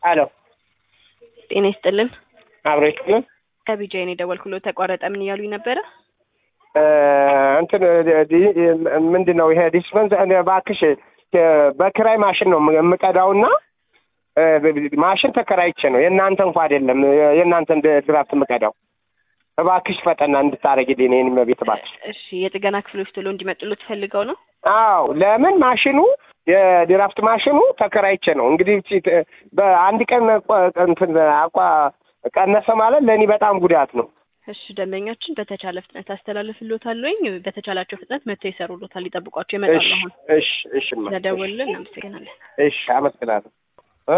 አሎ ጤና ይስጥልን። አብሬክልን ከቢጃይኔ ደወልኩሎት ተቋረጠ። ምን እያሉኝ ነበረ? እንትን ምንድነው ይሄ ዲስፐንስ እባክሽ በክራይ ማሽን ነው የምቀዳውና ማሽን ተከራይቼ ነው የእናንተ እንኳን አይደለም የእናንተን ድራፍት የምቀዳው። እባክሽ ፈጠና እንድታረጊልኝ እኔን ቤት እባክሽ። እሺ የጥገና ክፍሎች ቶሎ እንዲመጡልዎት ፈልገው ነው? አዎ ለምን ማሽኑ የድራፍት ማሽኑ ተከራይቼ ነው። እንግዲህ በአንድ ቀን እንትን ቀነሰ ማለት ለኔ በጣም ጉዳት ነው። እሺ ደንበኛችን በተቻለ ፍጥነት አስተላልፍልዎታለሁኝ። በተቻላቸው ፍጥነት መጥተው ይሰሩልዎታል። ይጠብቋቸው፣ ይመጣሉ። አሁን እሺ ስለደወሉልን እናመሰግናለን። እሺ አመሰግናለሁ።